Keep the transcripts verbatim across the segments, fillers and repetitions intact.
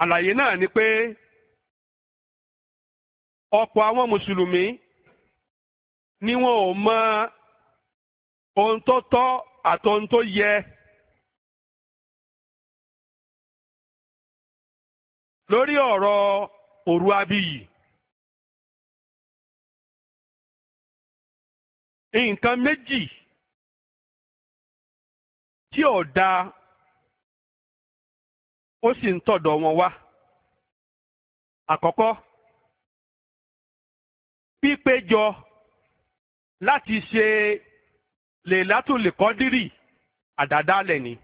àlàyé náà ni pé ọ̀pọ̀ àwọn mùsùlùmí ni wọn ò mọ ohun tó tọ́ àti ohun tó yẹ lórí ọ̀rọ̀ òru abiyì. Nǹkan méjì tí ò dáa ó sì ń tọ̀dọ̀ wọn wá. Àkọ́kọ́, pípéjọ láti ṣe Lailatul Qadri àdádálẹ̀ ni.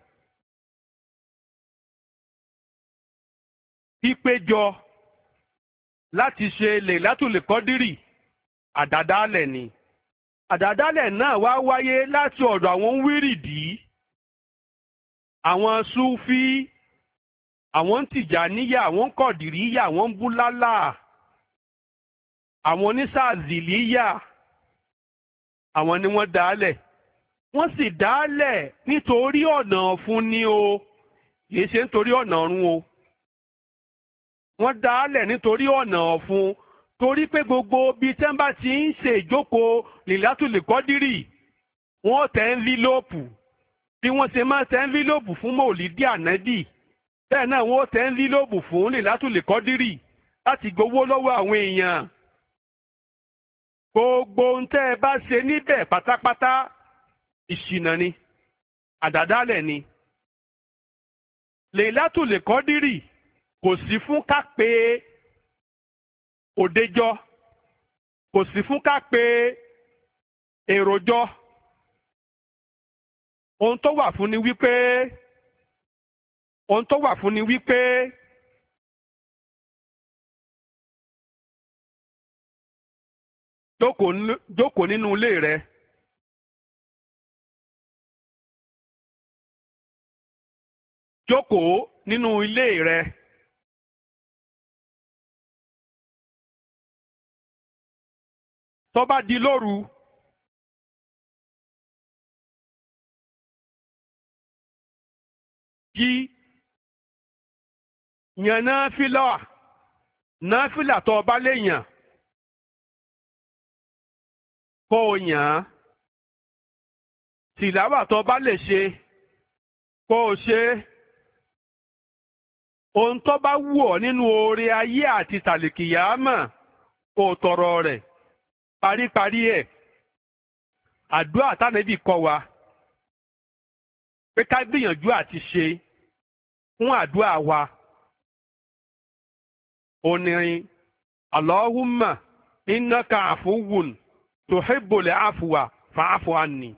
Pípéjọ láti ṣe Lailatul Qadri àdádálẹ̀ ni. Àdádálẹ̀ náà wá wáyé láti ọ̀dọ̀ àwọn wírìdì, àwọn súfí, àwọn tìjàníyà, àwọn kọ̀dìríyà, àwọn búlálà, àwọn onísàzìlíyà, àwọn ni wọ́n dálẹ̀. Wọ́n sì dálẹ̀ nítorí ọ̀nà ọ̀fun ni o, kìí ṣe nítorí ọ̀nà ọ̀run o. Wọ́n dálẹ̀ nítorí ọ̀nà ọ̀fun, torí pé gbogbo bíi tẹ́ ń bá ti ń ṣe ìjókòó Lailatul Qadri, wọ́n tẹ ẹ́ńfílóòpù bí wọ́n ṣe máa tẹ ẹ́ńfílóòpù fún mọ̀lídì ànábì, bẹ́ẹ̀ náà wọ́n tẹ ẹ́ńfílóòpù fún Lailatul Qadri láti gbowó lọ́wọ́ àwọn èèyàn. Gbogbo ohun tẹ́ ẹ bá ṣe níbẹ̀ pátápátá ìṣìnà ni, àdádálẹ̀ ni. Lailatul Qadri kò sí fún ká pé òdejọ́, kò sí fún ká pé èròjọ́. Ohun tó wà fún ni wípé ohun tó wà fún ni wípé jókòó nínú ilé rẹ. Jókòó nínú ilé rẹ. Tó bá di lóru, jí yàn náfílà, náfílà tó bá lè yàn kó o yàn án. Tìláwà tó bá lè ṣe kó o ṣe. Ohun tó bá wù ọ́ nínú oore ayé àti tàlìkìyámà kó o tọrọ rẹ̀. Paríparí ẹ̀, àdúrà tánàbí kọ́ wa pé ká gbìyànjú àti ṣe fún àdúrà wa. Onírin Allahumma innaka afuwun tuhibbul afwa fa'fu anni.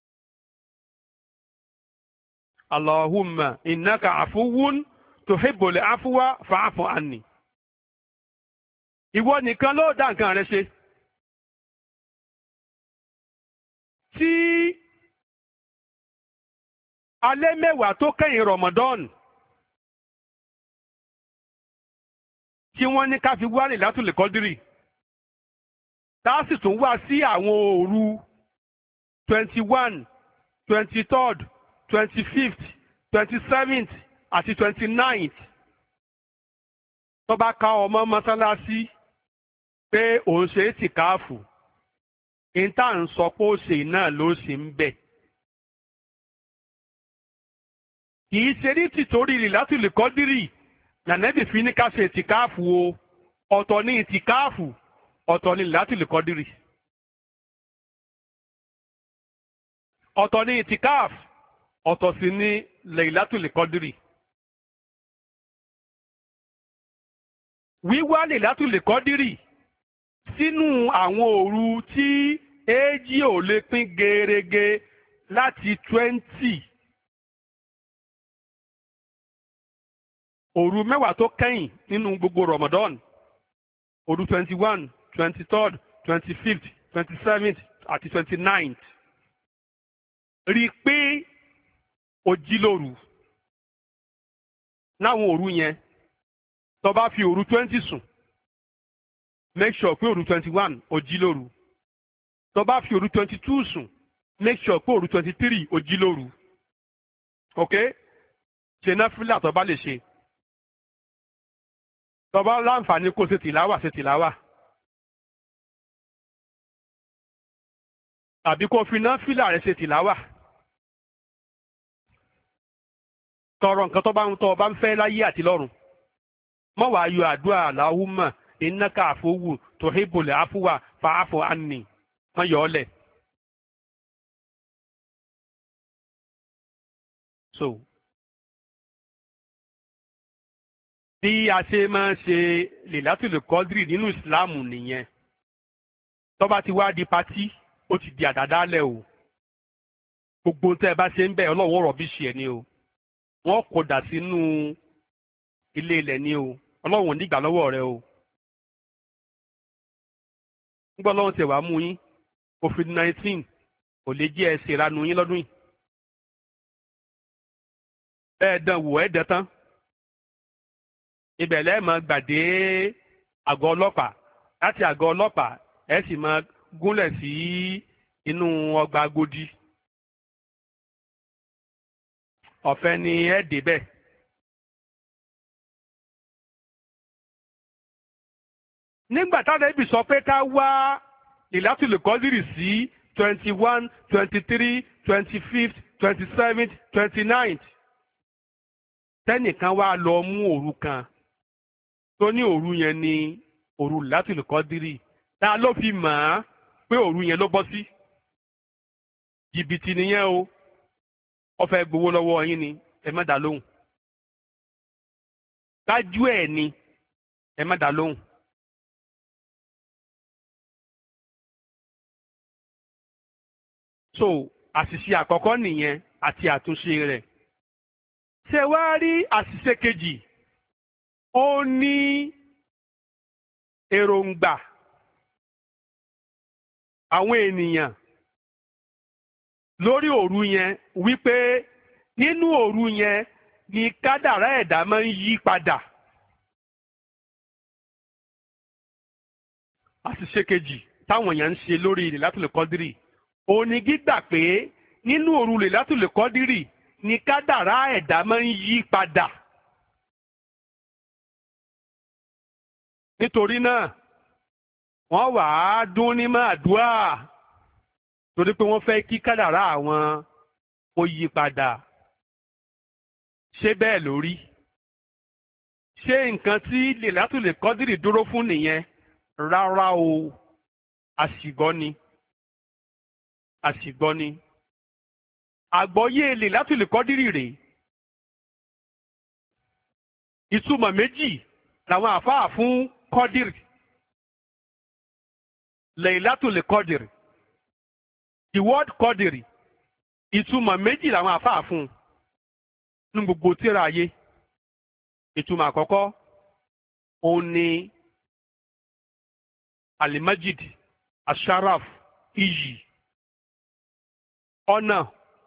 Allahumma innaka afuwun tuhibbul afwa fa'fu anni. Ìwọ nìkan ló dá nǹkan rẹ ṣe. Tí alẹ́ mẹ́wàá tó kẹ́yìn Ramadan tí wọ́n ní ká fi wá Lailatul Qadri, tá a sì tún wá sí àwọn òru twenty one, twenty third, twenty fifth, twenty seventh àti twenty ninth. Tó bá ká ọmọ mọ́sálásí pé òun ṣe é tìkáàfù, ìta ń sọ pé ó ṣe náà ló ṣe ń bẹ̀. Kì í ṣe ní tìtorí Lailatul Qadri nànẹ́bì fi ní ká ṣe ìtìkáàfù o. Ọ̀tọ̀ ní ìtìkáàfù, ọ̀tọ̀ ní Lailatul Qadri. Ọ̀tọ̀ ní ìtìkáàfù, ọ̀tọ̀ sì ní Lailatul Qadri. Wíwá Lailatul Qadri sínú àwọn òru tí èjì ò lè pín gerege láti twenty òru mẹ́wàá tó kẹ́yìn nínú gbogbo Ramadan, òru twenty one, twenty third, twenty fifth, twenty seventh àti twenty ninth. Rí i pé o jí lóru láwọn òru yẹn. Tó bá fi òru twenty sùn, make sure pé òru twenty one o jí lóru. Tó bá fi òru twenty two sùn, make sure pé òru twenty three o jí lóru. Ok? Ṣe náfílà tó bá lè ṣe. tó bá láǹfààní kó ṣe tìláwà ṣe tìláwà. tàbí kó fi náfìlà rẹ̀ ṣe tìláwà. tọrọ nǹkan tó bá ń tọ́ ọ bá ń fẹ́ láyé àti lọ́run. mọ́ wàá yọ àdúrà Allahumma innaka àfọwù tuhibbul afwa fa'fu anni wọ́n yọ ọ́ lẹ̀. so bí a ṣe máa ń ṣe Lailatul Qadri nínú ìsìláàmù nìyẹn. tó bá ti wá di patí ó ti di àdádálẹ̀ o. gbogbo tẹ́ ẹ bá ṣe ń bẹ̀ ọlọ́run rọ̀bìṣì ẹ̀ ni o. wọ́n kó dà sínú ilé ilẹ̀ ni o. ọlọ́run ò ní gbà lọ́wọ́ rẹ o. nígbà ọlọ́run ti wàá mú yín covid nineteen kò lè jẹ́ ẹsẹ̀ ìranu yín lọ́dún yìí. bẹ́ẹ̀ dán wò ẹ́ dán tán. ibẹ̀ lẹ́ẹ̀ máa gbàdé àgọ́ ọlọ́pàá láti àgọ́ ọlọ́pàá ẹ sì máa gúnlẹ̀ sí inú ọgbà Agodi. ọ̀fẹ́ ni ẹ débẹ̀. nígbà táwọn ẹbí sọ pé ká wá Lailatul Qadri sí twenty one twenty three twenty fifth twenty seventh twenty ninth tẹ́nìkan wá lọ mú òru kan tó ní òru yẹn ní òru Lailatul Qadri ta ló fi mọ̀ á pé òru yẹn ló bọ́ sí. jìbìtì nìyẹn o ó fẹ́ gbowó lọ́wọ́ yín ni ẹ má dá lóhùn. kájú ẹ̀ ni ẹ má dá lóhùn. so àṣìṣe àkọ́kọ́ nìyẹn àti àtúnṣe rẹ̀. ṣé wàá rí àṣìṣe kejì ó ní èròǹgbà àwọn ènìyàn lórí òru yẹn wípé nínú òru yẹn ni kádàrá ẹ̀dá máa ń yí padà. àṣìṣe kejì táwọn èèyàn ń ṣe lórí Lailatul Qadri òun ni gbígbà pé nínú òru Lailatul Qadri ni kádàrá ẹ̀dá máa ń yí padà. nítorí náà wọ́n wà á dún ní màdúà torí pé wọ́n fẹ́ kí kádàrá àwọn ó yí padà. ṣé bẹ́ẹ̀ lórí? ṣé nǹkan tí Lailatul Qadri dúró fún nìyẹn? rárá o àṣìgbọ́ ni àṣìgbọ́ ni. àgbọ́yé Lailatul Qadri rèé. ìtumọ̀ méjì làwọn àfáà fún Qadri. Lailatul Qadri. The word Qadri ìtumọ̀ méjì làwọn àfáà fún ní gbogbo tírà ayé. ìtumọ̀ àkọ́kọ́ òun ni Al-Majid Asharaf iyì ọ̀nà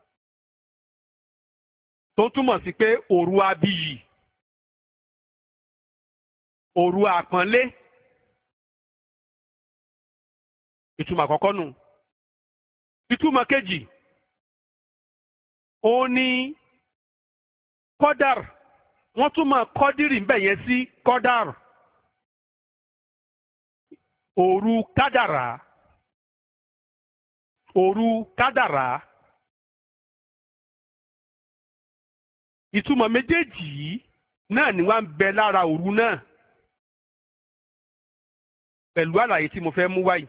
tó túmọ̀ sí pé òru abiyì òru àpọ́nlé. ìtumọ̀ àkọ́kọ́ nù. ìtumọ̀ kejì òun ni kọ́dàr wọ́n túmọ̀ kọ́dìrì ń bẹ̀ yẹn sí kọ́dàr òru kádàrá òru kádàrá. ìtumọ̀ méjèèjì yìí náà ni wọ́n ń bẹ lára òru náà pẹ̀lú àlàyé tí mo fẹ́ mú wáyé.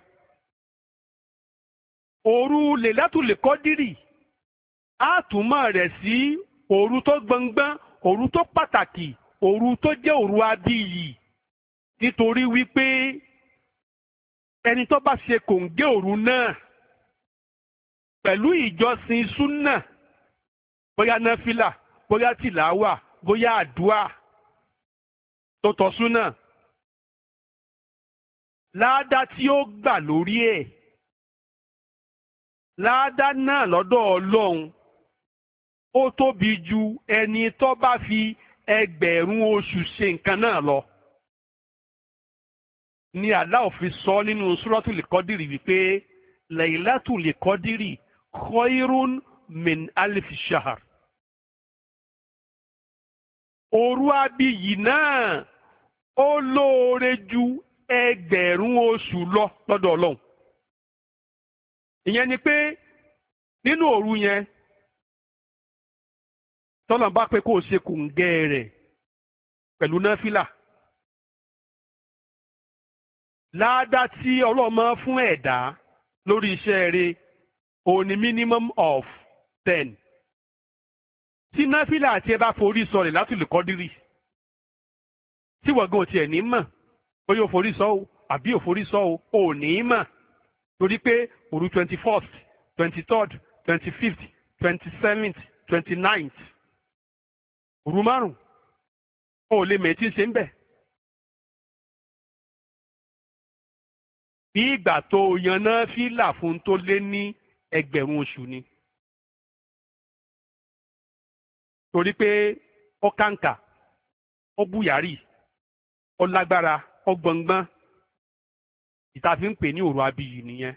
òru Lailatul Qadri á túmọ̀ rẹ̀ sí òru tó gbọngbọ́n òru tó pàtàkì òru tó jẹ́ òru abiyì nítorí wípé ẹni tó bá ṣe kòǹgẹ́ òru náà pẹ̀lú ìjọsìn súnà bóyá náfìlà bóyá tìláwà bóyá àdúà tó tọ́ súnà láàdá tí ó gbà lórí ẹ̀ láàdá náà lọ́dọ̀ Ọlọ́run ó tóbi ju ẹni tó bá fi ẹgbẹ̀rún oṣù ṣe nǹkan náà lọ. Ni Allah fi sọ nínú Suratul Qadri wípé Lailatul Qadri khairun min alfi shahr. Òru abiyì náà ó lóore ju ẹgbẹ̀rún oṣù lọ lọ́dọ̀ Ọlọ́run. ìyẹn ni pé nínú òru yẹn tọ́lọ̀ bá pé kó o ṣe kòǹgẹ́ rẹ̀ pẹ̀lú náfìlà láàdá tí Ọlọ́run máa fún ẹ̀dá lórí iṣẹ́ rẹ̀ òun ni minimum of ten. tí náfìlà àti ẹ bá forí sọlẹ̀ látìlú kọ́dírì tí wọ́n gan tiẹ̀ ní mọ̀ bóyá o forí sọ o àbí o forí sọ o ò ní mọ̀ torí pé òru twenty first twenty third twenty fifth twenty seventh twenty ninth òru márùn o ò lè mẹ̀tí ṣe ń bẹ̀. bí ìgbà tó yan náfìlà fún tó lé ní ẹgbẹ̀rún oṣù ni. torí pé ó kàǹkà ó búyàrí ó lágbára ó gbọ̀ngbọ́n ìta fi ń pè ní òru abiyì nìyẹn.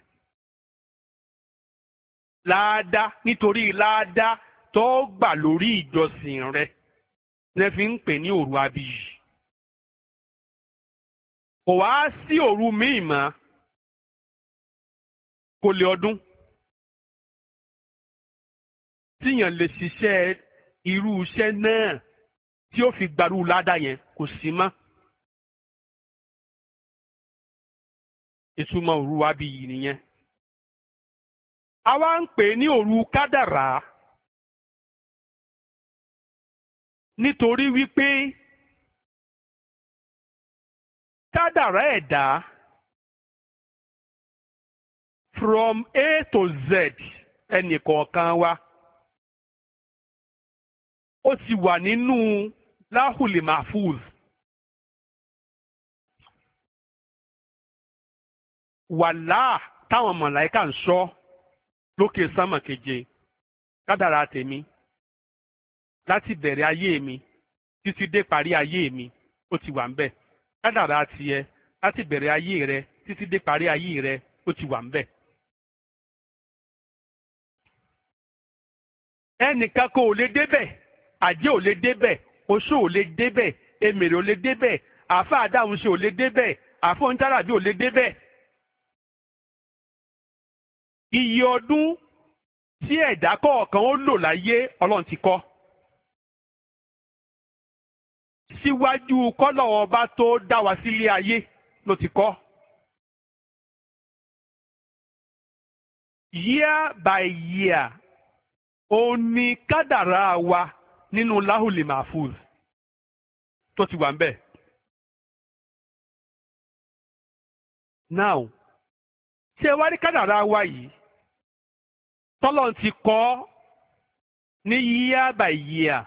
láàdá nítorí láàdá tó gbà lórí ìjọsìn rẹ ní fi ń pè ní òru abiyì. kò wá sí òru míì mọ́ kò lè ọdún tíyàn lè ṣiṣẹ́ irú iṣẹ́ náà tí ó fi gbarú ládàá yẹn kò sí mọ́. ìtumọ̀ òru abiyì nìyẹn. àwa ń pè ní òru kádàrá nítorí wípé kádàrá ẹ̀dá from A to Z ẹnìkọ̀ọ̀kan wa ó ti wà nínú láhùlì mahfuz. wàlá táwọn mọ̀láìkà ń sọ lókè sánmà keje kádàrá tèmi láti bẹ̀rẹ̀ ayé mi títí dé parí ayé mi ó ti wà ń bẹ̀. kádàrá tiẹ̀ láti bẹ̀rẹ̀ ayé rẹ títí dé parí ayé rẹ ó ti wà ń bẹ̀. ẹnìkan kò lè débẹ̀ àjẹ́ ò lè débẹ̀ oṣó ò lè débẹ̀ emèrè ò lè débẹ̀ àáfà àdáhùnṣe ò lè débẹ̀ àfọ̀ntàràbí ò lè débẹ̀. iye ọdún tí ẹ̀dá kọ̀ọ̀kan ó lò láyé Ọlọ́run ti kọ. síwájú kọ́lọ̀ ọba tó dá wa sílé ayé ló ti kọ. year by year òun ni kádàrá wa nínú láhùlì mahfuz tó ti wà ń bẹ̀. now ṣé wá rí kádàrá wa yìí tọ́lọ́run ti kọ ní year by year.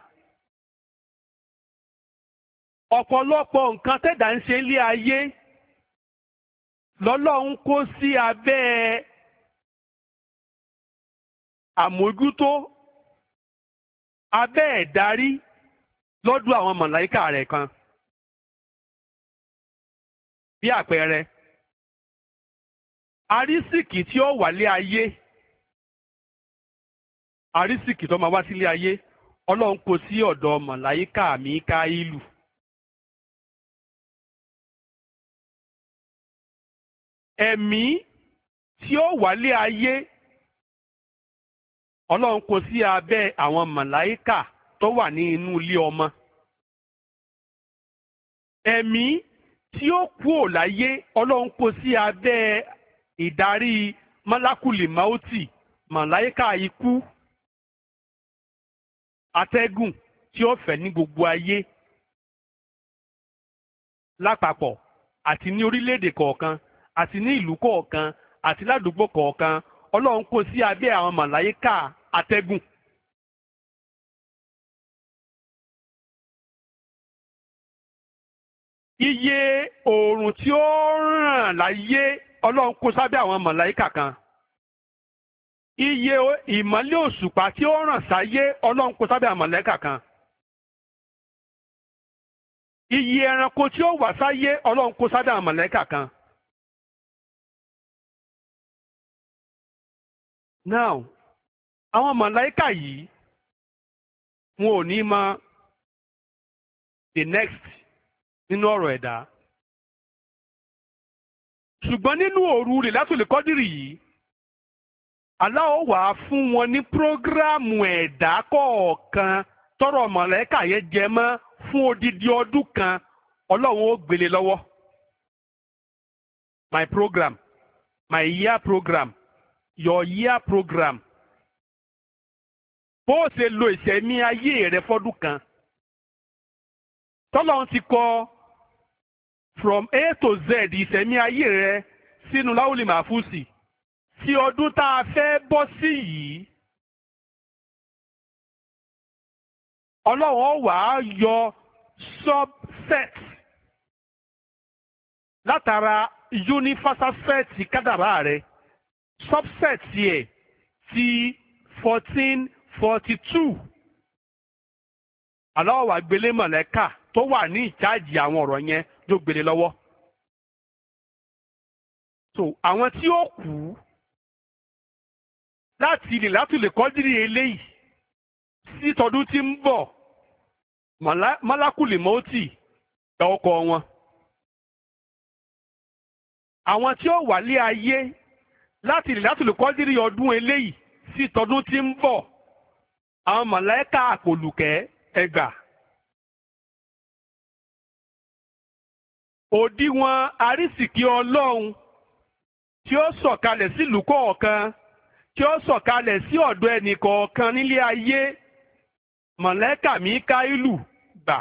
ọ̀pọ̀lọpọ̀ nǹkan tẹ̀dá ń ṣe ilé ayé lọ́lọ́run kó sí abẹ́ àmójútó abẹ́ ẹ̀darí lọ́dún àwọn màláíkà rẹ̀ kan. bí àpẹẹrẹ arísìkì tí ó wà lé ayé arísìkì tó máa wá sílé ayé Ọlọ́run kó sí ọ̀dọ̀ màláíkà Míkáílù. ẹ̀mí tí ó wà lé ayé Ọlọ́run kó sí abẹ́ àwọn màláíkà tó wà ní inú ilé ọmọ. ẹ̀mí tí ó kúò láyé Ọlọ́run kó sí abẹ́ ìdarí málákùlì máùtì màláíkà ikú. atẹ́gùn tí ó fẹ́ ní gbogbo ayé lápapọ̀ àti ní orílẹ̀-èdè kọ̀ọ̀kan àti ní ìlú kọ̀ọ̀kan àti ládùúgbò kọ̀ọ̀kan Ọlọ́run kó sí abẹ́ àwọn màláíkà atẹ́gùn. iye oòrùn tí ó ràn láyé Ọlọ́run kó sábẹ́ àwọn màláíkà kan. iye ìmọ́lẹ̀ òṣùpá tí ó ràn sáyé Ọlọ́run kó sábẹ́ àwọn màláíkà kan. iye ẹranko tí ó wà sáyé Ọlọ́run kó sábẹ́ àwọn màláíkà kan. now àwọn màláíkà yìí wọn ò ní mọ the next nínú ọ̀rọ̀ ẹ̀dá. ṣùgbọ́n nínú òru Lailatul Qadri yìí Allah ó wá fún wọn ní prógráàmù ẹ̀dá kọ̀ọ̀kan tọrọ mọ̀lẹ́kà yẹn jẹ mọ́ fún odidi ọdún kan Ọlọ́run ó gbélé lọ́wọ́. My program, my year program, your year program. Bó o ṣe lo ìṣẹ̀mí ayé rẹ fọ́dún kan. Tọ́lọ́run ti kọ from A to Z ìṣẹ̀mí ayé rẹ sínú láwùlì màfúsì. Tí ọdún tá a fẹ́ bọ́ sí yìí, Ọlọ́run ó wá yọ subset látara universal set kádàrá rẹ̀ subset yẹ ti fourteen forty two. Allah wá gbélé mọ̀lẹ́kà tó wà ní ìcháàjì àwọn ọ̀rọ̀ yẹn ló gbélé lọ́wọ́. So àwọn tí ó kú láti Lailatul Qadri eléyìí sí tọdún tí ń bọ̀ Malakul Mauti gba ọkọ̀ wọn. Àwọn tí ó wà lé ayé láti Lailatul Qadri ọdún eléyìí sí tọdún tí ń bọ̀ àwọn màláíkà àpòlùkẹ́ ẹgbà. Òdiwọ̀n àrísìkí Ọlọ́run tí ó sọ̀kalẹ̀ sílùú kọ̀ọ̀kan tí ó sọ̀kalẹ̀ sí ọ̀dọ̀ ẹnì kọ̀ọ̀kan nílé ayé màláíkà Míkáílù gbà.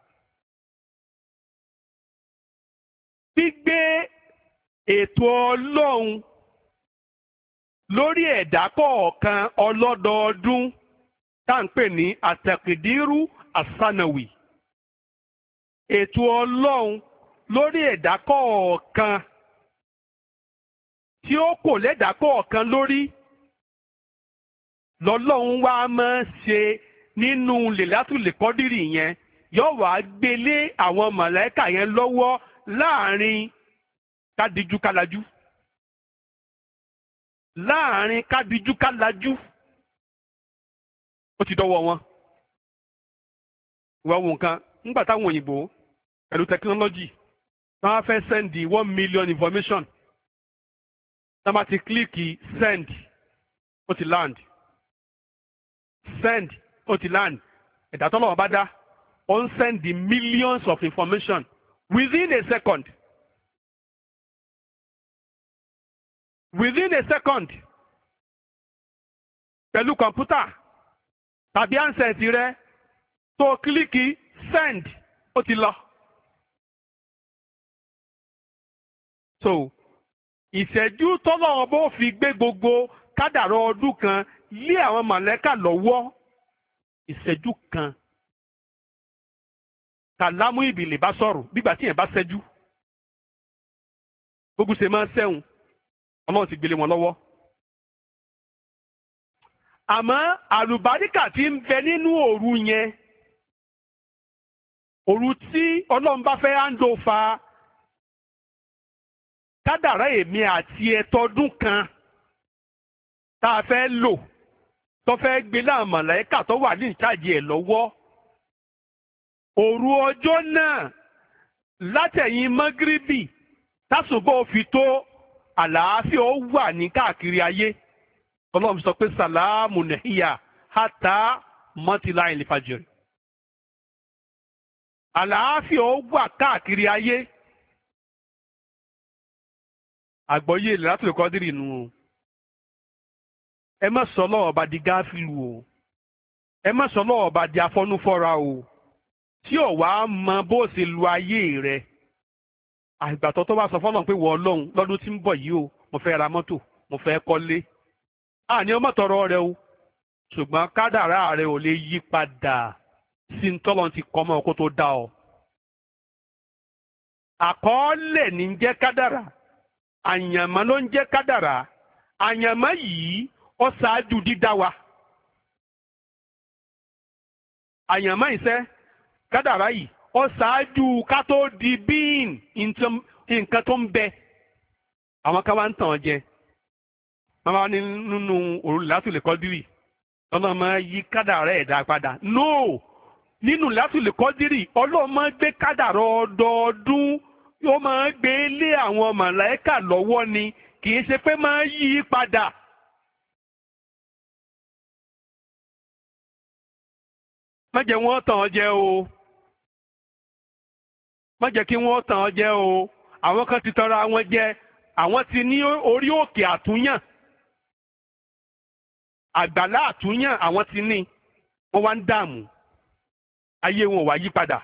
Gbígbé ètò Ọlọ́run lórí ẹ̀dá kọ̀ọ̀kan ọlọ́dọọdún tá à ń pè ní àtẹ̀kìdírú àsánàwì. Ètò Ọlọ́run lórí ẹ̀dá kọ̀ọ̀kan tí ó kò lẹ́dá kọ̀ọ̀kan lórí lọ́lọ́run wá máa ń ṣe nínú Lailatul Qadri yẹn yóò wá gbélé àwọn màláíkà yẹn lọ́wọ́ láàrin kádìjú kálajú láàrin kádìjú kálajú ó ti dọ́wọ́ wọn. ìwà wo nǹkan nígbà táwọn òyìnbó pẹ̀lú tẹkinọ́lọ́jì wọ́n á fẹ́ sẹ́ndì one million information tá a bá ti kílíkì send ó ti land send ó ti land ẹ̀dá tọ́lọ́wọ́ bá dá ó ń send the millions of information within a second. Within a second, pẹ̀lú kọ̀mpútà tàbí ansẹ̀tì rẹ tó kílíkì send ó ti lọ. So ìṣẹ́jú tọ́lọ́run bó fi gbé gbogbo kádàrá ọdún kan lé àwọn màlẹ́kà lọ́wọ́ ìṣẹ́jú kan kàlámù ìbìlẹ̀ bá sọ̀rọ̀ bígbà tí yẹn bá ṣẹ́jú gbogbo ṣe máa ń sẹ́hùn. Ọlọ́run ti gbélé wọn lọ́wọ́. Àmọ́ àlùbáríkà tí ń bẹ nínú òru yẹn, òru tí Ọlọ́run bá fẹ́ handofa kádàrá èmi àti ẹ̀tọ́dún kan tá a fẹ́ lò tó fẹ́ gbé láwọn màláíkà tó wà ní ìtàjì ẹ̀ lọ́wọ́. Òru ọjọ́ náà látẹ̀yìn mọ́gíríbì tásùbọ̀ fi tó àlàáfíà ó wà ní káàkiri ayé. Ọlọ́run sọ pé sàlámù nìyà hátà mọ́tìlá ìlífàjìrì. Àlàáfíà ó wà káàkiri ayé. Àgbọ́yé Lailatul Qadri nù o. Ẹ má sọ Ọlọ́run ọba di gáfìlù o. Ẹ má sọ Ọlọ́run ọba di afọ́núfọ́ra o. Tí ò wá mọ bó ṣe lu ayé rẹ̀. Àgbàtọ́ tó bá sọ fọ́lọ́run pé wọ Ọlọ́run lọ́dún tí ń bọ̀ yìí o mo fẹ́ ra mọ́tò mo fẹ́ kọ́lé. Àní ọmọ tọrọ rẹ o ṣùgbọ́n kádàrá rẹ ò lè yí padà sí ń tọ́lọ́run ti kọ́ mọ́ ọ kó tó dá ọ. Àkọọ́lẹ̀ ní ń jẹ́ kádàrá àyànmọ́ ló ń jẹ́ kádàrá àyànmọ́ yìí ó ṣáájú dídá wa. Àyànmọ́ ìṣẹ́ kádàrá yìí ó ṣáájú ká tó di bíìn nǹkan tó ń bẹ. Àwọn ká wá ń tàn jẹ wọ́n wá ní nínú òru Lailatul Qadri lọ́nà máa yí kádàrá ẹ̀dá padà. No, nínú látùlẹ̀ kọ́dírì ọlọ́run máa ń gbé kádàrá ọdọọdún yóò máa ń gbé lé àwọn màláíkà lọ́wọ́ ni kì í ṣe pé máa ń yí padà. má jẹ́ wọ́n tàn ọ́ jẹ o má jẹ́ kí wọ́n tàn ọ́ jẹ o àwọn kan ti tanra wọn jẹ àwọn ti ní orí òkè àtúnyàn àgbàlá àtúnyàn àwọn ti ní wọ́n wá ń dààmú ayé wọn ò wá yí padà.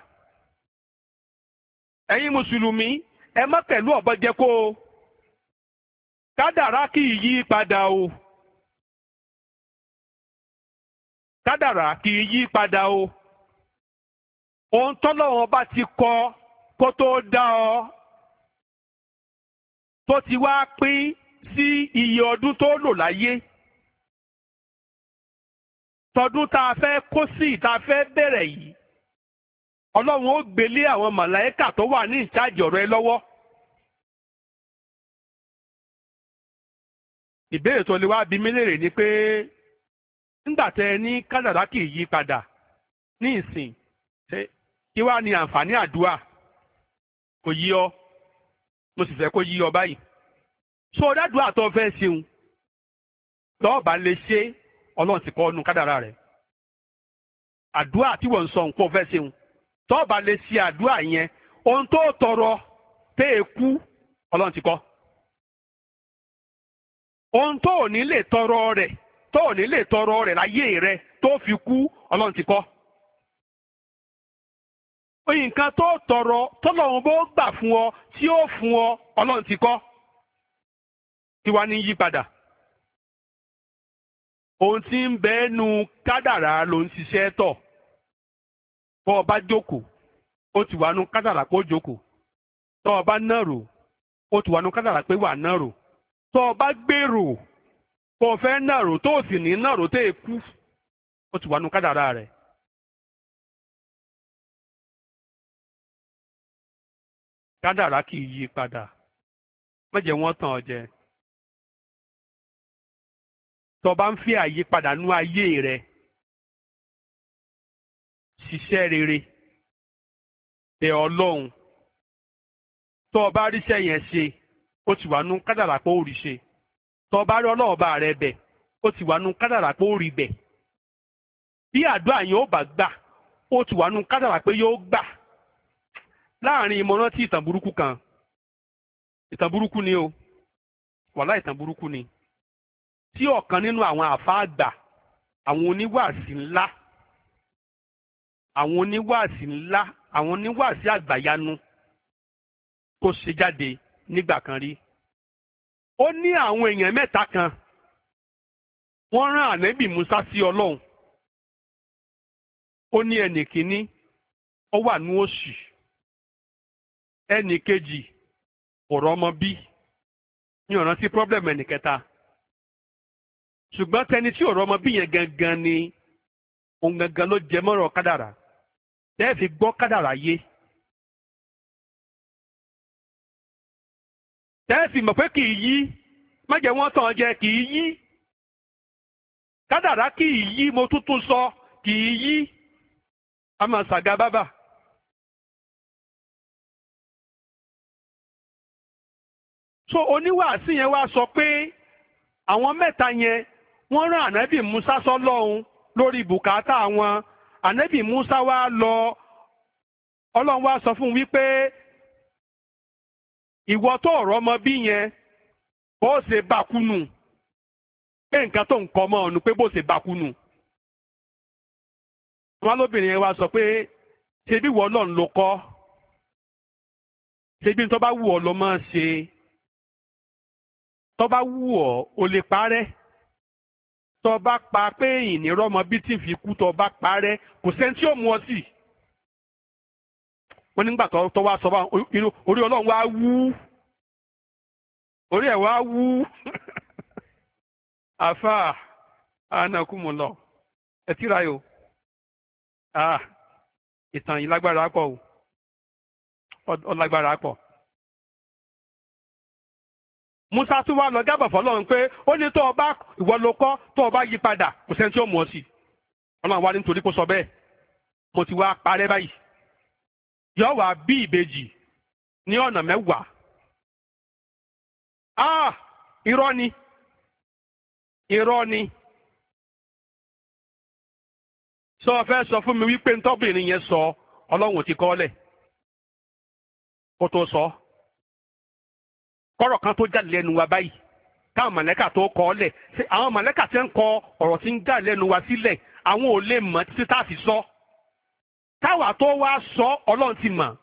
ẹ̀yin mùsùlùmí ẹ má pẹ̀lú ọ̀bọ jẹ kó o kádàrá kì í yí padà o kádàrá kì í yí padà o ohun tọ́lọ́run bá ti kọ kó tó dá ọ tó ti wá pín sí iye ọdún tó lò láyé tọdún tá a fẹ́ kó sí tá a fẹ́ bẹ̀rẹ̀ yìí ọlọ́run ó gbélé àwọn màláíkà tó wà ní ìjájì ọ̀rọ̀ ẹ lọ́wọ́. ìbéèrè tó lè wá bí mí léèrè ni pé nígbà tẹ ẹ ní kádàrá kì í yí padà ní ìsìn kí wá ní àǹfààní àdúrà kò yí ọ mo sì fẹ́ kó yí ọ báyìí. so ọ̀dàdúrà tó fẹ́ ṣeun tọ́ọ̀ bá lè ṣe ọlọ́run ti kọ́ ọ́nù kádàrá rẹ̀. àdúrà tí wọ́n ń sọ nǹkan fẹ́ ṣeun tọ́ọ̀ bá lè ṣe àdúrà yẹn ohun tó tọrọ tẹ́ ẹ kú ọlọ́run ti kọ́. ohun tó ò ní lè tọrọ rẹ̀ tó ò ní lè tọrọ rẹ̀ láyé rẹ̀ tó fi kú ọlọ́run ti kọ́. nǹkan tó tọrọ tọ́lọ́run bó gbà fún ọ tí ó fún ọ ọlọ́run ti kọ́. tí wàá ní yí padà. ohun tí ń bẹ nu kádàrá ló ń ṣiṣẹ́ tọ̀. bọ́ ọ bá jókòó ó ti wà nu kádàrá pé ó jókòó. tọ́ ọ bá nàró ó ti wà nu kádàrá pé wà nàró. tọ́ ọ bá gbèrò kó o fẹ́ nàró tó o sì ní nàró tó o kú ó ti wà nu kádàrá rẹ̀. kádàrá kì í yí padà má jẹ́ wọ́n tàn ọ́ jẹ. tó bá ń fi àyípadà nú ayé rẹ ṣiṣẹ́ rere bẹ Ọlọ́run tó bá ríṣẹ́ yẹn ṣe ó ti wà nú kádàrá pé ó rí ṣe tó bá rí ọlọ́ọ̀bá rẹ bẹ̀ ó ti wà nú kádàrá pé ó rí bẹ̀ bí àdúrà yẹn ó bá gbà ó ti wà nú kádàrá pé yóò gbà. láàrin ìmọ̀ràn tí ìtàn burúkú kan ìtàn burúkú ni o wàhálà ìtàn burúkú ni tí ọ̀kan nínú àwọn àfáà àgbà àwọn oníwàásí ńlá àwọn oníwàásí ńlá àwọn oníwàásí àgbàyanu tó ṣe jáde nígbà kan rí. ó ní àwọn èèyàn mẹ́ta kan wọ́n rán ànábì Musa sí Ọlọ́run. ó ní ẹnì kìíní ó wà ní òṣì ẹnì kejì ọ̀rọ̀ ọmọ bí ní ọ̀ràn sí problem ẹnì kẹta ṣùgbọ́n tẹni tí ọ̀rọ̀ ọmọ bí yẹn gangan ni òun gangan ló jẹ mọ́rọ̀ kádàrà tẹ́ẹ̀ fi gbọ́ kádàrà yé tẹ́ẹ̀ fi mọ̀ pé kì í yí má jẹ́ wọ́n tàn jẹ kì í yí kádàrà kì í yí mo tuntun sọ kì í yí a máa ṣàga bábà. so oníwàásí yẹn wá sọ pé àwọn mẹ́ta yẹn wọ́n rán ànábì Musa sọ́lọ́hun lórí bùkátà wọn ànábì Musa wá lọ Ọlọ́run wá sọ fún un wípé ìwọ tó ọ̀rọ̀ ọmọ bí yẹn bó ṣe bá kú nù pé nǹkan tó ń kọ́ mọ́ ọ̀nù pé bó ṣe bá kú nù. wọn lóbìnrin yẹn wá sọ pé ṣebí ìwọ Ọlọ́run ló kọ́ ṣebí tó bá wù ọ́ ló máa ṣe. tó bá wù ọ́ o lè parẹ́ tó bá pa pé ìnirọ́mọ bí tí fi kú tó bá parẹ́ kò sẹ́ni tí ó mú ọ sí. wọ́n nígbà tó wá sọ bá orí Ọlọ́run wá wú orí ẹ̀ wá wú àfà ànàkùmùlọ ẹ tíra yìí o ìtàn yìí lágbára pọ̀ o ọ lágbára pọ̀. Musa tún wá lọ gábà fọ́lọ́run pé ó ní tó o bá ìwọ ló kọ́ tó o bá yí padà kò sẹ́ni tí ó mú ọ sí. Ọlọ́run wá ní nítorí kó sọ bẹ́ẹ̀ mo ti wá parẹ́ báyìí yóò wá bí ìbejì ní ọ̀nà mẹ́wàá. ah irọ́ ni irọ́ ni sọ fẹ́ sọ fún mi wípé ntọ́bìnrin yẹn sọ ọlọ́run ti kọ́ lẹ̀ kó tó sọ kọ́rọ̀ kan tó jáde lẹ́nu wa báyìí káwọn mọ̀lẹ́kà tó kọ́ lẹ̀ àwọn mọ̀lẹ́kà tí ń kọ ọ̀rọ̀ tí ń jáde lẹ́nu wa sílẹ̀ àwọn ò lè mọ̀ títí tá a fi sọ táwa tó wá sọ ọlọ́run ti mọ̀.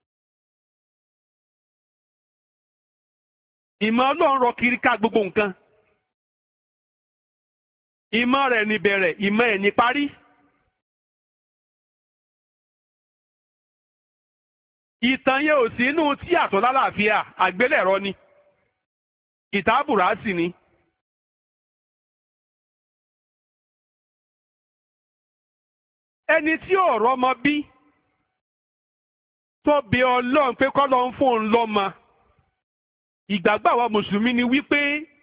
ìmọ̀ ọlọ́run rọ kiri ká gbogbo nǹkan. ìmọ̀ rẹ̀ ní bẹ̀rẹ̀ ìmọ̀ ẹ̀ ní parí. ìtàn yẹn ò sí inú tí àtọ̀ lálàáfíà àgbélẹ̀rọ ni ìtàbùrà sì ni. ẹni tí ọ̀rọ̀ ọmọ bí tó bi ọlọ́run pé kọ́ ló ń fún òun lọ́mọ ìgbàgbọ́ àwọn mùsùlùmí ni wípé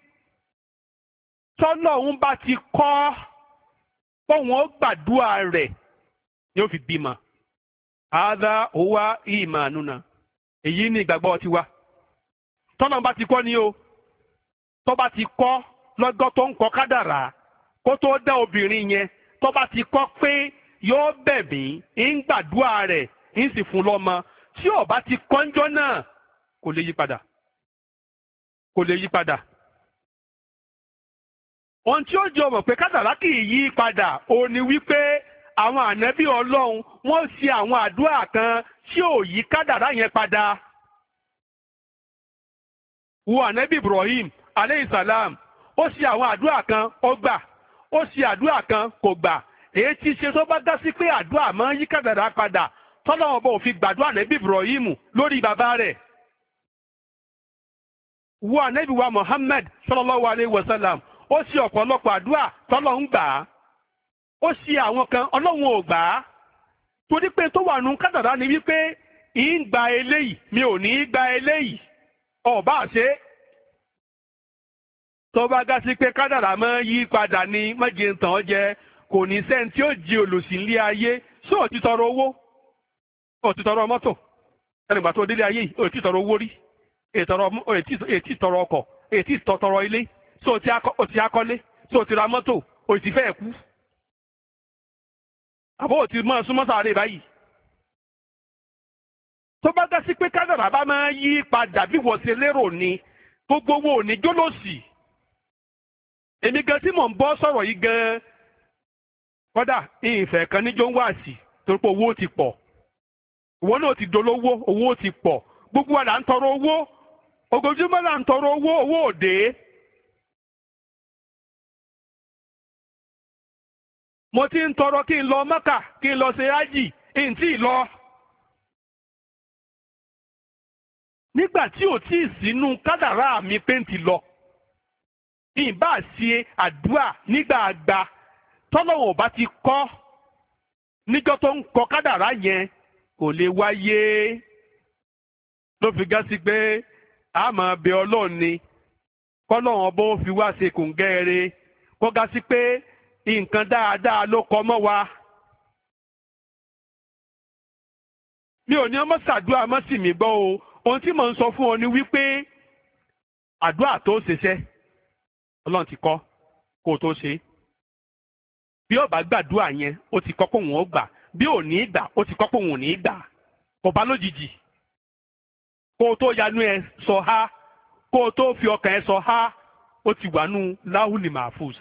tọ́lọ́run bá ti kọ́ pọ́wọ́n ó gbàdúrà rẹ̀ ni ó fi bímọ. àádá òwá ìmànúnà èyí ni ìgbàgbọ́ tiwa. tọ́lọ́run bá ti kọ́ ni o tó bá ti kọ́ lọ́gọ́ tó ń kọ́ kádàrá kó tó dá obìnrin yẹn tó bá ti kọ́ pé yóò bẹ̀bí ń gbàdúrà rẹ̀ ń sì fún lọ́mọ tí ó bá ti kọ́njọ́ náà kò lè yí padà kò lè yí padà. ohun tí ó jẹ́ ọmọ pé kádàrá kì í yí padà ó ní wípé àwọn ànábì ọlọ́run wọ́n ṣe àwọn àdúrà kan tí ò yí kádàrá yẹn padà. wo ànábì Ibrahim aleyhi salam ó ṣe àwọn àdúrà kan ó gbà ó ṣe àdúrà kan kò gbà. èyí tí ṣe tó bá dá sí pé àdúrà máa ń yí kádàrá padà tọ́lọ́wọ́n bọ̀ fi gbàdúrà ànábì Ibrahim lórí bàbá rẹ̀. wo ànábì wa Muhammad sallallahu alayhi wa sallam ó ṣe ọ̀pọ̀lọpọ̀ àdúrà tọ́lọ́ ń gbà á ó ṣe àwọn kan ọlọ́run ò gbà á torí pé tó wà nù kádàrá ni wípé ń gba eléyìí mi ò ní í gba eléyìí ọ̀bá àṣẹ. tó bá gá sí pé kádàrá máa yí padà ní mọ́jẹ̀ ń tàn ọ́ jẹ kò ní sẹ́ni tí ó jí olùsí ilé ayé ṣé ò ti tọrọ owó ò ti tọrọ mọ́tò ẹnìgbà tó délé ayé ò ti tọrọ owó rí ètí tọrọ ọkọ̀ ètí tọrọ ilé ṣé ò ti akọ́lé ṣé ò ti ra mọ́tò ò ti fẹ́ kú àbọ̀ ò ti mọ́ súnmọ́ sáré báyìí. tó bá dá sí pé kádàrá bá máa yí padà bí wọ́n ṣe lérò ni gbogbo wo ò ní jólósì. èmi gan tí mò ń bọ́ sọ̀rọ̀ yìí gan kódà ìfẹ́ kan níjó ń wá sí torí pé owó ti pọ̀ ìwọ náà ti dolówó owó ti pọ̀ gbogbo wa là ń tọrọ owó ojoojúmọ́ là ń tọrọ owó owó òde. mo ti ń tọrọ kí n lọ Mẹ́kà kí n lọ ṣe ájì n tí ì lọ. nígbà tí ò tí ì sínú kádàrá mi pé n ti lọ ìbá ṣe àdúrà nígbà àgbà tọ́lọ́wọ̀n ò bá ti kọ́ níjọ́ tó ń kọ kádàrá yẹn kò lè wáyé. ló fi gá sí pé a máa bẹ ọlọ́run ni kọ́lọ́run bó fi wá ṣe kòǹgẹ́rẹ́ kó gá sí pé nǹkan dáadáa ló kọ mọ́ wa. mi ò ní ọmọ ṣàdúrà mọ́ sí mi gbọ́ o ohun tí mò ń sọ fún ọ ni wípé àdúrà tó ṣeṣẹ́ ọlọ́run ti kọ́ kó o tó ṣe. bí ó bá gbàdúrà yẹn ó ti kọ́ pé òun ó gbà bí ò ní gbà ó ti kọ́ pé òun ò ní gbà kò bá lójijì. kó o tó yanu ẹ sọ ha kó o tó fi ọkàn ẹ sọ ha ó ti wà nù láhùlì mahfuz.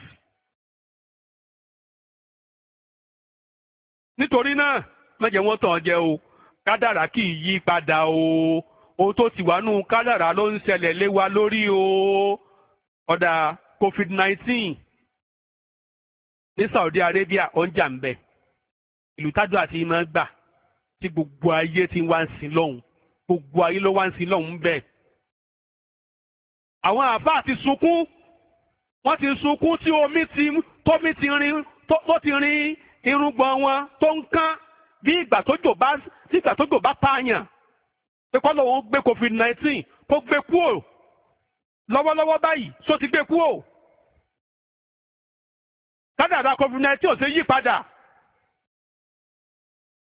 nítorí náà mẹ́jẹ̀ wọ́n tàn jẹ o kádàrá kì í yí padà o ohun tó ti wà nù kádàrá ló ń ṣẹlẹ̀ lé wa lórí o. ọ̀dà covid nineteen ní Saudi Arabia ó ń jà ń bẹ̀ ìlú tájú àti ìmọ̀ gbà tí gbogbo ayé ti wá ń sin lọ́hùn gbogbo ayé ló wá ń sin lọ́hùn bẹ́ẹ̀. àwọn àfáà ti sunkún wọ́n ti sunkún tí omi ti tómi ti rin tó ti rin irùngbọ̀n wọn tó ń kán bí ìgbà tójò bá bí ìgbà tójò bá pààyàn pé kọ́ lóun gbé covid nineteen kó gbé kúò lọ́wọ́lọ́wọ́ báyìí só ti gbé kúò. kádàrá covid nineteen ò ṣe yí padà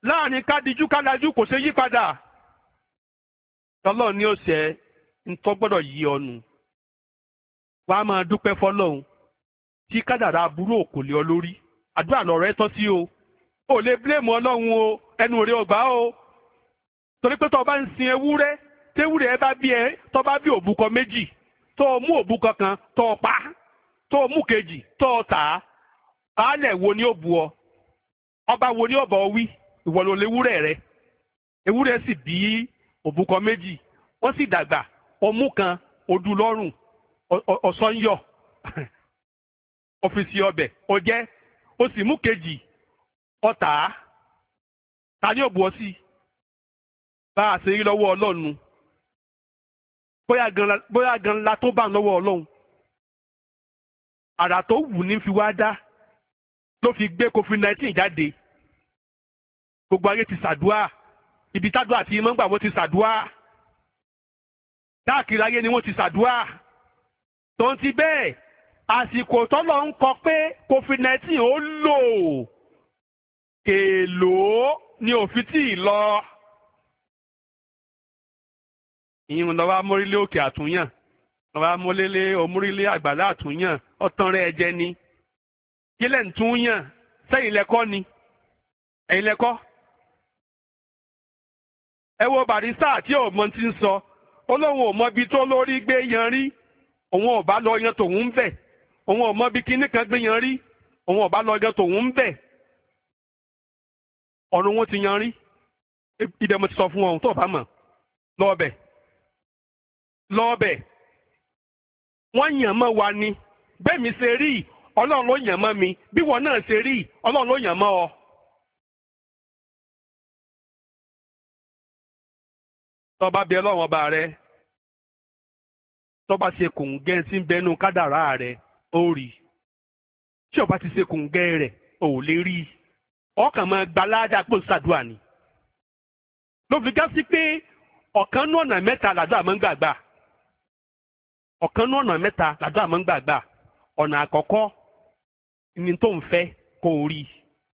láàrin kádìjú kálájú kò ṣe yí padà. Ọlọ́run ní ó ṣe ntọ́ gbọ́dọ̀ yí ọnu. Wàá máa dúpẹ́ fọlọ́run tí kádàrá aburú òkò lé ọ lórí. Àdúrà lọ̀rọ̀ ẹ tọ́ sí o. O lè bílẹ̀mù Ọlọ́run o, ẹnu rẹ ò gbà o. Torí pé tó o bá ń sin ewúrẹ́, tewúrẹ́ ẹ bá bí ẹ, tó bá bí òbúkọ méjì, tó o mú òbúkọ kan, tó o pa, tó o mú kejì, tó o tà á, baálẹ̀ wo ni ó bu ọ? Ọba wo ni ó bọ̀ ọ wí? Ìwọ ló léwúrẹ́ rẹ. Ewúrẹ́ sì bí òbúkọ méjì, wọ́n sì dàgbà, ọmú kan, odù lọ́rùn, ọ̀sán ń yọ̀, ọ̀fìsì ọbẹ̀, ọjẹ́, ó sì mú kejì, ọ̀tá, ta ni ó bu ọ sí? Bá a ṣe rí lọ́wọ́ Ọlọ́run, bóyá gan la tó bá ń lọ́wọ́ Ọlọ́run. Àrà tó wù ní fi wá dá ló fi gbé covid nineteen jáde. Gbogbo ayé ti ṣàdúà, ibi tádùá àti ìmọ̀ ń gbà wọ́n ti ṣàdúà, káàkiri ayé ni wọ́n ti ṣàdúà. Tó ń ti bẹ́ẹ̀, àsìkò tọ́lọ̀ ń kọ pé covid nineteen ó lò kèèlò ni òfin tí ì lọ. Ìyẹn lọ́wọ́ amórílé òkè àtúnyàn, lọ́wọ́ amólélé omórílé àgbàlá àtúnyàn, ọ̀tán rẹ̀ jẹ ni. Kílẹ̀ ń tún yàn, sẹ́yìn lẹ́kọ́ ni, ẹ̀yin lẹ́kọ́. Ẹ wo Barrister tí ò mọ ti ń sọ, ó lóun ò mọ ibi tó lórí gbé yan rí, òun ò bá lọ yan tòun ń bẹ̀, òun ò mọ ibi kíní kan gbé yan rí, òun ò bá lọ yan tòun ń bẹ̀. Ọ̀run wọn ti yan rí, ibẹ̀ mo ti sọ fún ọ tó o bá mọ̀, lọ́ọ̀bẹ̀ lọ́ọ̀bẹ̀ wọ́n yàn mọ́ wa ni, bẹ́ẹ̀ mi ṣe rí Ọlọ́run ló yàn mọ́ mi, bí wọn náà ṣe rí Ọlọ́run ló yàn mọ́ ọ. Tó bá bẹ Ọlọ́run ọba rẹ, tó bá ṣe kòǹgẹ́ tí ń bẹnu kádàrá rẹ ó rí, tí ó bá ti ṣe kòǹgẹ́ rẹ̀ ò lè rí, ọkàn máa gba ládàá pò ṣàdúrà ni. Ló fi gá sí pé ọ̀kan ní ọ̀nà mẹ́ta làdúrà máa ń gbàgbà, ọ̀kan ní ọ̀nà mẹ́ta làdúrà máa ń gbàgbà. Ọ̀nà àkọ́kọ́ ni tó ń fẹ́ kó o rí.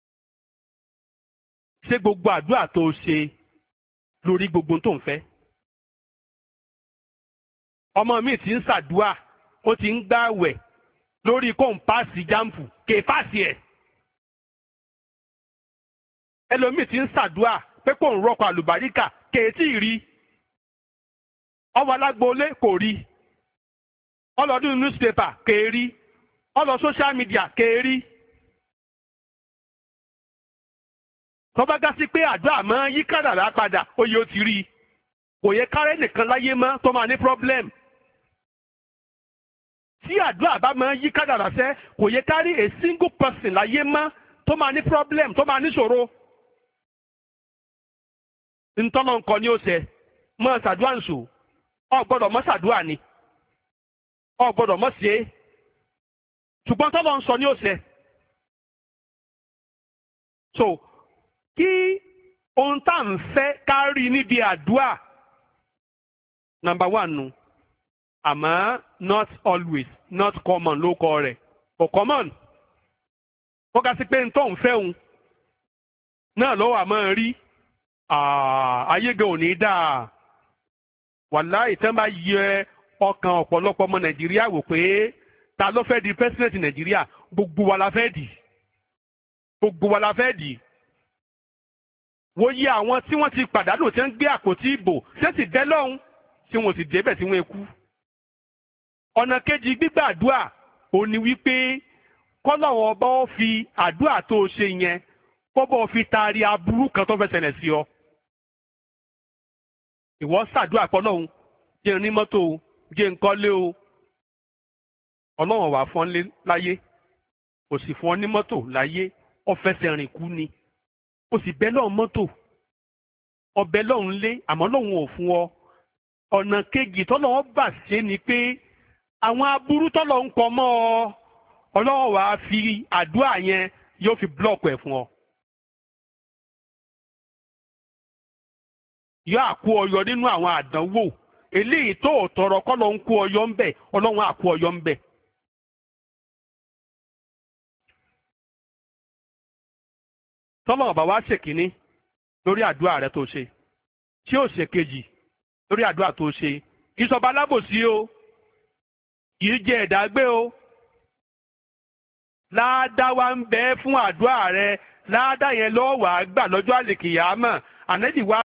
Ṣé gbogbo àdúrà tó o ṣe lórí gbogbo tó ń fẹ́? Ọmọ mi ti ń ṣàdúrà, ó ti ń gbààwẹ̀ lórí kó ń páàsì jáǹpù, kè é páàsì ẹ̀. Ẹlòmíì ti ń ṣàdúrà pé kó ń rọ́kọ̀ àlùbáríkà, kè é tí ì rí. Ọwọ́ alágboolé kò rí. Ọlọ́dún newspaper kè é rí. Ọlọ́ social media kè é rí. Tó bá gá sí pé àdúrà máa yí kádàrá padà, ó yẹ ó ti rí. Kò yẹ kárẹ́ nìkan láyé mọ́ tó máa ní problem. Tí àdúrà bá máa yí kádàrá sẹ́, kò yẹ kárí a single person láyé mọ́ tó máa ní problem, tó máa ní ṣòro. Ntọ́nà nǹkan ni ó ṣe, mọ́ ṣàdúrà ń sò, ọ gbọ́dọ̀ mọ́ ṣàdúrà ni, ọ gbọ́dọ̀ mọ́ ṣe é. Ṣùgbọ́n tọ́lọ́ ń sọ ni ó ṣe. So, kí ohun tá à ń fẹ́ kárí níbi àdúrà, number one nu, àmọ́ not always, not common ló kọ rẹ̀, kò common. Ó ká sí pé n tó ń fẹ́ òun náà lọ́wọ́ àmọ́ rí, ayé gan ò ní dáa. Wàláhì tán bá yẹ ọkàn ọ̀pọ̀lọpọ̀ ọmọ Nàìjíríà wò pé ta ló fẹ́ di president Nàìjíríà, gbogbo wa la fẹ́ dì, gbogbo wa la fẹ́ dì. Wo yẹ àwọn tí wọ́n ti pàdánù tí wọ́n ń gbé àpótí ìbò ṣé sì dẹ́ lọ́hùn tí wọ́n sì débẹ̀ tí wọ́n kú. Ọ̀nà kejì gbígbàdúà ò ní wípé kọ́lọ́wọ́ ọba ó fi àdúà tó ṣe yẹn kó bọ́ fi taari aburú kan tó fẹ́ ṣẹlẹ̀ sí ọ. Ìwọ ṣàdúà pọ́lọ́hún, jẹ́ ní mọ́tò o, jẹ́ nkọ́lé o. Ọlọ́run wà fún ọ lé láyé, kò sì fún ọ ní mọ́tò láyé, ó fẹsẹ̀ rìn kú ni. O sì bẹ́ lọ́hùn mọ́tò, ọbẹ̀ lọ́hùn lé, àmọ́ lọ́hùn ò fún ọ. Ọ̀nà kejì tọ́lọ́wọ́ bà ṣe ni pé àwọn aburú tọ́lọ́ ń pọ̀ mọ́ ọ, Ọlọ́run wàá fi àdúrà yẹn yóò fi blọ́ọ̀kù ẹ̀ fún ọ. Yóò àkó ọyọ nínú àwọn àdánwò eléyìí tó ò tọrọ kọ́ ló ń kó ọyọ ń bẹ̀, Ọlọ́run àkó ọyọ ń bẹ̀. Tọ́lọ́run bá wá ṣèkínní, lórí àdúrà rẹ tó ṣe tí ó ṣe kejì lórí àdúrà tó ṣe ìsọba alábòsí o yìí jẹ ẹ̀dá gbé o láàdá wa ń bẹ fún àdúrà rẹ láàdá yẹn lọ́wọ́ wàá gbà lọ́jọ́ àlèkìyàmọ̀ ànẹ́bí wa